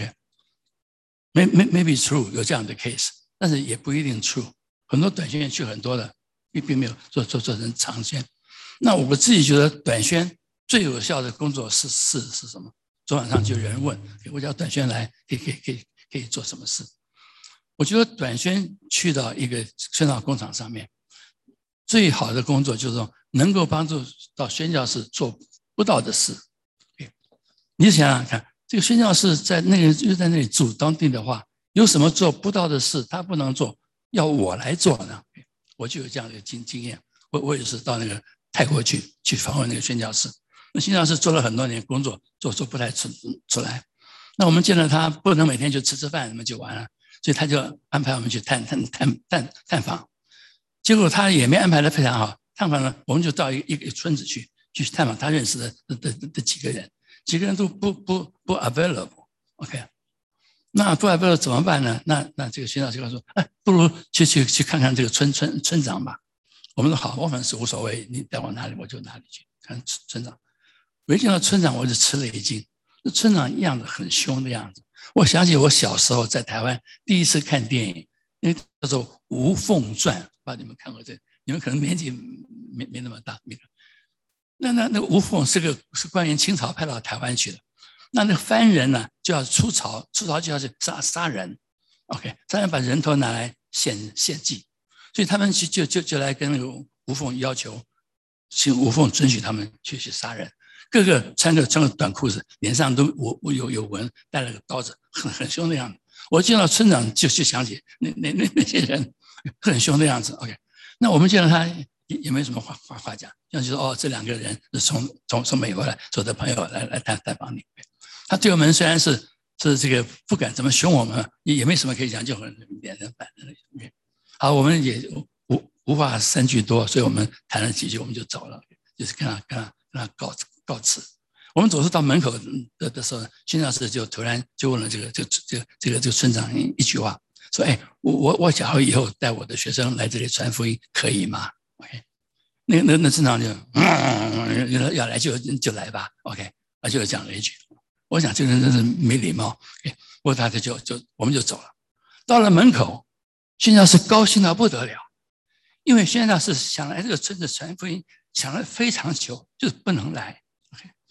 ，OK，maybe maybe true 有这样的 case， 但是也不一定 true， 很多短宣去很多的，并没有做做做成长宣。那我自己觉得短宣最有效的工作是是是什么？昨晚上就有人问，我叫短宣来，可以可以可以可以做什么事？我觉得短宣去到一个宣道工厂上面，最好的工作就是说能够帮助到宣教士做不到的事。你想想看，这个宣教士在那个又在那里住，当地的话，有什么做不到的事，他不能做，要我来做呢？我就有这样的经经验，我我也是到那个。泰国去去访问那个宣教士，那宣教士做了很多年工作，做做不太出出来。那我们见到他不能每天就吃吃饭，那么就完了，所以他就安排我们去探探探探探访。结果他也没安排得非常好，探访呢，我们就到一个一个村子去去探访他认识的的的的几个人，几个人都不不不 available，OK， 那不 available 怎么办呢？那那这个宣教士就说，哎，不如去去去看看这个村村村长吧。我们说好，我们是无所谓，你带我哪里我就哪里去看村长。我一见到村长，我就吃了一惊。那村长样子很凶的样子，我想起我小时候在台湾第一次看电影，因为叫做《吴凤传》，不知道你们看过这个？你们可能年纪没没那么大，没那那那个吴凤是个是官员，清朝派到台湾去的。那那个番人呢，就要出朝，出朝就要去杀杀人 ，OK， 杀人把人头拿来献献祭。所以他们就就就就来跟那个吴凤要求，请吴凤准许他们去去杀人，个个穿个穿个短裤子，脸上都我有有纹，带了个刀子，很很凶的样子。我见到村长就就想起那那那那些人很凶的样子。OK， 那我们见到他也也没什么话话话讲，像就说哦，这两个人是从从从美国来，我的朋友来来探探访你。他对我们虽然是是这个不敢怎么凶我们，也也没什么可以讲，就很脸上板的那种。好，我们也无无法三句多，所以我们谈了几句，我们就走了，就是跟他跟他跟他告告辞。我们走出到门口的的时候，宣教士就突然就问了这个这个这个这个这个村长一句话，说：“哎，我我我假如以后带我的学生来这里传福音，可以吗 ？”OK， 那那那村长就嗯，要来就就来吧 ，OK， 他就讲了一句，我想这个人真是没礼貌，不过他就就我们就走了，到了门口。宣教士高兴到不得了，因为宣教士想来这个村子传福音，想了非常久，就是不能来。Okay?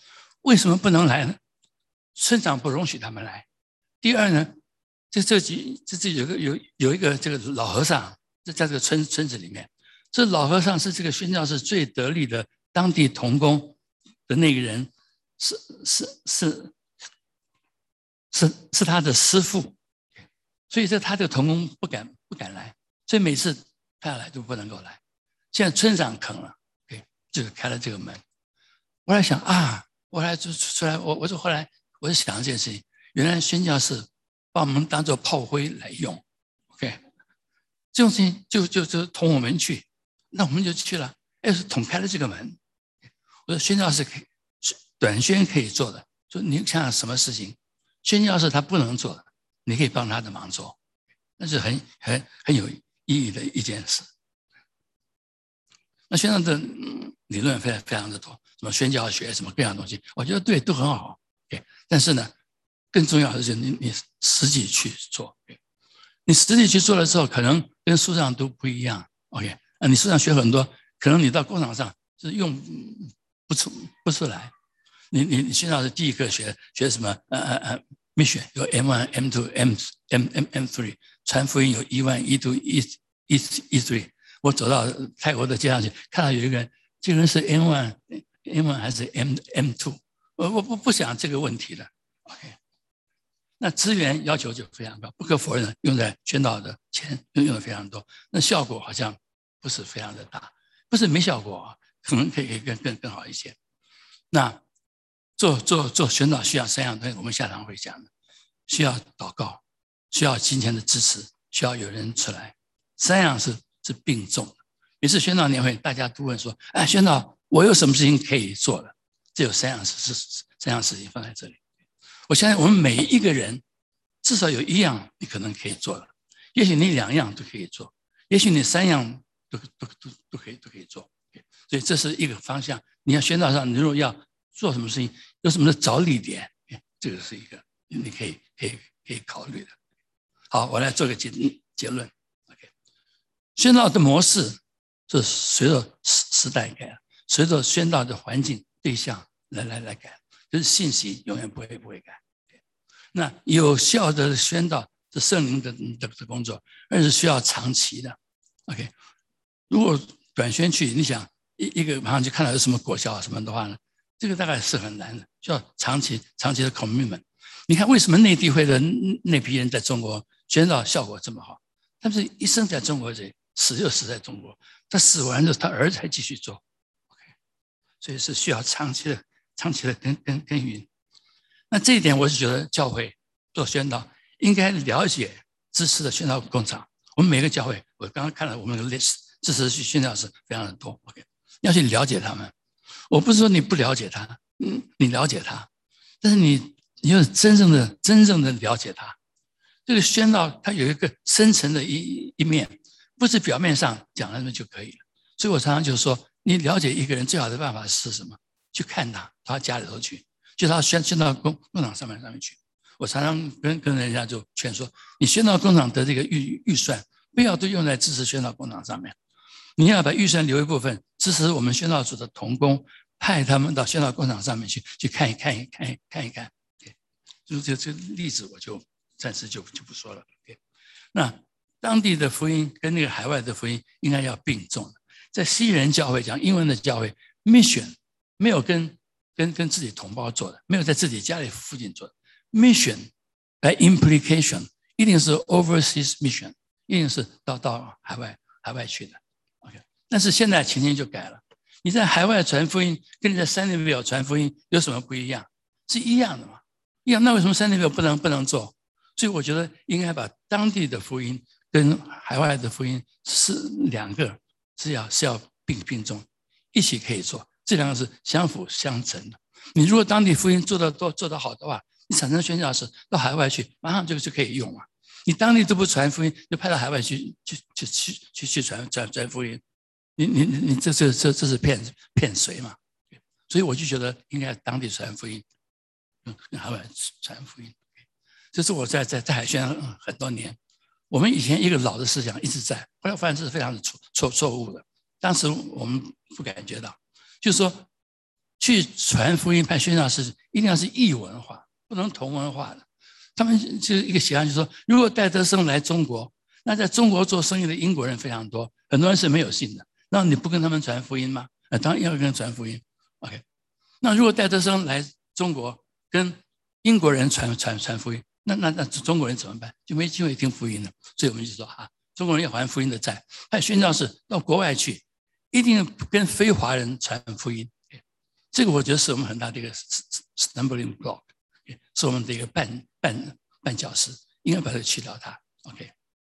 为什么不能来呢？村长不容许他们来。第二呢，这这几这这有个有有一个这个老和尚，在这个村村子里面，这老和尚是这个宣教士最得力的当地同工的那个人，是是是是是他的师父，所以这他的同工不敢不敢来，所以每次他要来都不能够来。现在村长肯了，就开了这个门。我在想啊，我来就出来，我我就后来我就想一件事情，原来宣教士把我们当作炮灰来用 ，OK， 这种事情就就就捅我们去，那我们就去了，哎，捅开了这个门。我说宣教士可以，短宣可以做的，就你想想什么事情，宣教士他不能做的，你可以帮他的忙做，那是很很很有意义的一件事。那宣教的理论非常非常的多，什么宣教学，什么各样东西，我觉得对，都很好。Okay? 但是呢，更重要的是你你实际去做。Okay? 你实际去做了之后，可能跟书上都不一样。OK， 啊，你书上学很多，可能你到工厂上是用不出不出来。你你你宣教是第一课学学什么？呃呃呃 ，mission 有 M 一 M 二 M M M M 三，传福音有 E 一 E 二 E E E 三。我走到泰国的街上去，看到有一个人，这个人是 M 一 M 一还是 M M 二？我我不不想这个问题了。OK， 那资源要求就非常高，不可否认，用在宣导的钱用用的非常多，那效果好像不是非常的大，不是没效果，可能可以更更更好一些。那做做做宣导需要三样东西，我们下堂会讲的，需要祷告，需要金钱的支持，需要有人出来，三样是。是并重的。每次宣道年会，大家都问说：“哎，宣道，我有什么事情可以做的？”这有三样事，三样事情放在这里。我相信我们每一个人至少有一样你可能可以做的，也许你两样都可以做，也许你三样都都都都可以都可以做。所以这是一个方向。你要宣道上，你如果要做什么事情，有什么的着力点，这个是一个你可以可以可以考虑的。好，我来做个结结论。宣道的模式是随着时代改，随着宣道的环境对象来来来改，就是信息永远不会不会改。那有效的宣道是圣灵的的的工作，而是需要长期的。OK， 如果短宣去，你想一一个马上就看到有什么果效什么的话呢，这个大概是很难的，需要长期长期的 commitment。你看为什么内地会的那批人在中国宣道效果这么好？他们是一生在中国人。死就死在中国，他死完了，他儿子还继续做 ，OK， 所以是需要长期的、长期的耕耕耕耘。那这一点，我是觉得教会做宣道应该了解支持的宣道工厂。我们每个教会，我刚刚看了我们的 list， 支持去宣教是非常的多 ，OK， 要去了解他们。我不是说你不了解他，嗯，你了解他，但是你你要真正的、真正的了解他。这个宣道它有一个深层的一一面。不是表面上讲了那么就可以了，所以我常常就说，你了解一个人最好的办法是什么？去看他，到他家里头去，就他宣宣到工工厂上面上面去。我常常跟跟人家就劝说，你宣到工厂的这个预预算，不要都用在支持宣到工厂上面，你要把预算留一部分支持我们宣道组的同工，派他们到宣道工厂上面去去看一看一看一看一看。就这这例子我就暂时就就不说了。那。当地的福音跟那个海外的福音应该要并重的。在西人教会讲英文的教会 ，mission 没有跟跟跟自己同胞做的，没有在自己家里附近做的 mission by implication 一定是 overseas mission， 一定是到到海外海外去的。OK， 但是现在情形就改了，你在海外传福音跟你在山里面传福音有什么不一样？是一样的嘛？一样，那为什么山里面不能不能做？所以我觉得应该把当地的福音。跟海外的福音是两个是要是要并并重，一起可以做，这两个是相辅相成的。你如果当地福音做得多做得好的话，你产生宣教士到海外去，马上就就可以用啊。你当地都不传福音，就派到海外去去去去去去传传传福音，你你你这这这这是骗骗谁嘛？所以我就觉得应该当地传福音，嗯，海外传福音。这是我在在在海宣很多年。我们以前一个老的思想一直在，后来发现这是非常的错错错误的。当时我们不感觉到，就是说去传福音派宣教士一定要是异文化，不能同文化的。他们就是一个想法，就是说，如果戴德生来中国，那在中国做生意的英国人非常多，很多人是没有信的，那你不跟他们传福音吗？啊，当然要跟他们传福音。OK， 那如果戴德生来中国跟英国人传传传福音，那那那中国人怎么办？就没机会听福音了。所以我们就说啊，中国人要还福音的债，还有宣教士到国外去，一定跟非华人传福音。这个我觉得是我们很大的一个 stumbling block， 是我们的一个绊绊绊脚石，应该把它去掉它。OK，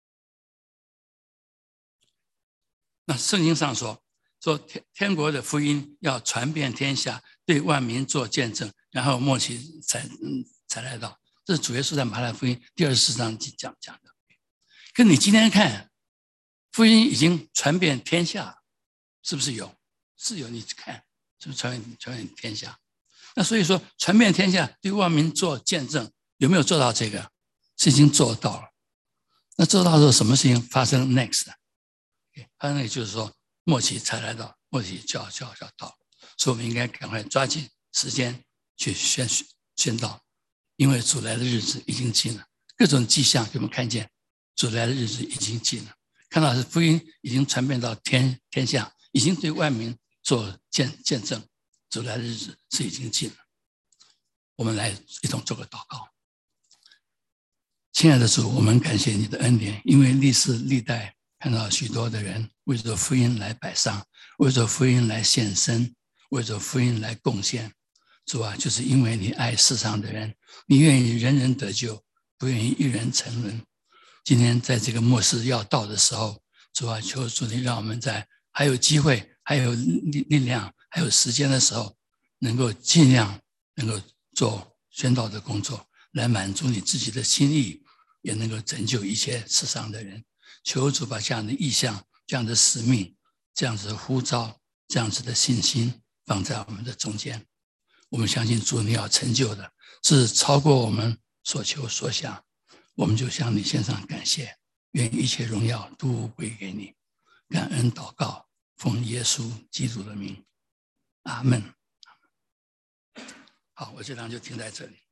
那圣经上说说天天国的福音要传遍天下，对万民做见证，然后末期才嗯才来到。这是主耶稣在马太福音第二十四章讲讲的。可你今天看，福音已经传遍天下，是不是有？是有，你看。是不是传遍传遍天下？那所以说，传遍天下对万民做见证，有没有做到这个？是已经做到了。那做到之后，什么事情发生 next？ 发生也就是说，末期才来到，末期就要就要就要到，所以我们应该赶快抓紧时间去宣宣道，因为主来的日子已经近了，各种迹象给我们看见，主来的日子已经近了，看到是福音已经传遍到天天下，已经对万民做见见证，主来的日子是已经近了。我们来一同做个祷告。亲爱的主，我们感谢你的恩典，因为历世历代看到许多的人为着福音来摆上，为着福音来献身，为着福音来贡献。主啊，就是因为你爱世上的人，你愿意人人得救，不愿意一人沉沦。今天在这个末世要到的时候，主啊，求主你让我们在还有机会、还有力量、还有时间的时候，能够尽量能够做宣道的工作，来满足你自己的心意，也能够拯救一切世上的人。求主把这样的意向、这样的使命、这样子的呼召、这样子的信心放在我们的中间。我们相信主你要成就的是超过我们所求所想，我们就向你献上感谢，愿一切荣耀都归给你。感恩祷告，奉耶稣基督的名，阿们。好，我这堂就停在这里。